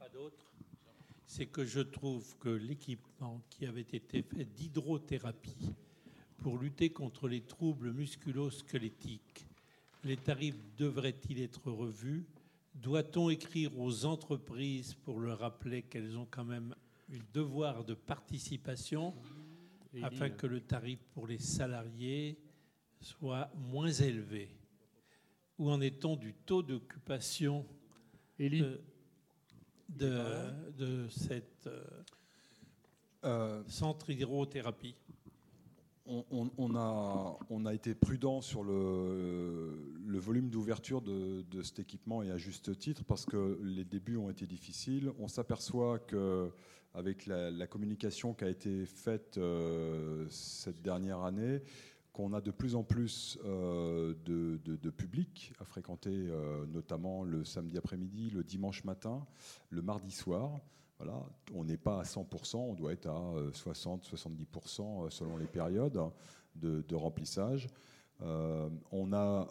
d'autre, c'est que je trouve que l'équipement qui avait été fait d'hydrothérapie pour lutter contre les troubles musculo-squelettiques, les tarifs devraient-ils être revus? Doit-on écrire aux entreprises pour leur rappeler qu'elles ont quand même un devoir de participation afin que le tarif pour les salariés soit moins élevé? Où en est-on du taux d'occupation de cette centre hydrothérapie? On a été prudent sur le volume d'ouverture de cet équipement, et à juste titre, parce que les débuts ont été difficiles. On s'aperçoit qu'avec la communication qui a été faite cette dernière année, qu'on a de plus en plus de public à fréquenter, notamment le samedi après-midi, le dimanche matin, le mardi soir. Voilà, on n'est pas à 100%, on doit être à 60-70% selon les périodes de remplissage. On a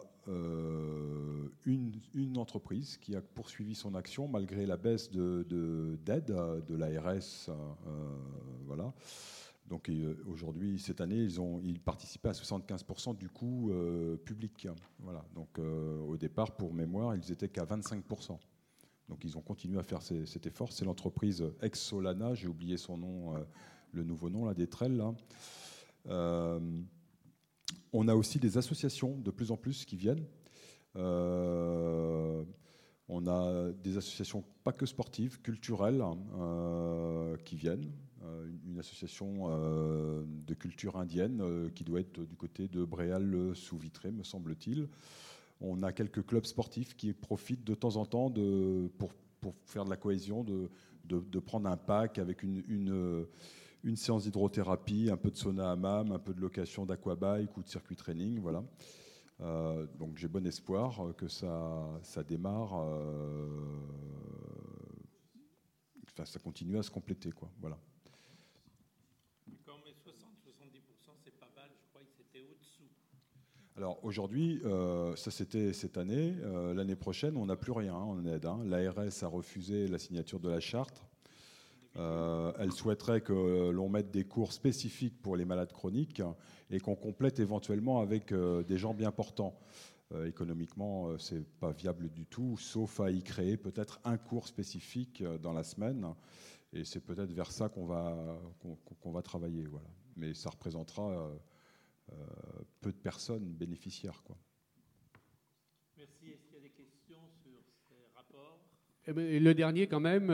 une entreprise qui a poursuivi son action malgré la baisse d'aide de l'ARS. Voilà. Donc aujourd'hui, cette année, ils participaient à 75% du coût public. Voilà. Donc au départ, pour mémoire, ils étaient qu'à 25%. Donc ils ont continué à faire cet effort. C'est l'entreprise ex-Solana, j'ai oublié son nom, le nouveau nom là, d'Etrel. Là. On a aussi des associations de plus en plus qui viennent. On a des associations pas que sportives, culturelles, qui viennent. Une association de culture indienne qui doit être du côté de Bréal-sous-Vitré, me semble-t-il. On a quelques clubs sportifs qui profitent de temps en temps pour faire de la cohésion, de prendre un pack avec une séance d'hydrothérapie, un peu de sauna hammam, un peu de location d'aquabike ou de circuit training. Voilà. Donc j'ai bon espoir que ça démarre, enfin, ça continue à se compléter, quoi. Voilà. Quand on met 60-70%, c'est pas mal, je crois que c'était au-dessous. Alors aujourd'hui, ça c'était cette année. L'année prochaine, on n'a plus rien en aide. L'ARS a refusé la signature de la charte. Elle souhaiterait que l'on mette des cours spécifiques pour les malades chroniques et qu'on complète éventuellement avec des gens bien portants. Économiquement, c'est pas viable du tout, sauf à y créer peut-être un cours spécifique dans la semaine. Et c'est peut-être vers ça qu'on va travailler. Voilà. Mais ça représentera peu de personnes bénéficiaires, quoi. Merci. Est-ce qu'il y a des questions sur ces rapports? Le dernier, quand même.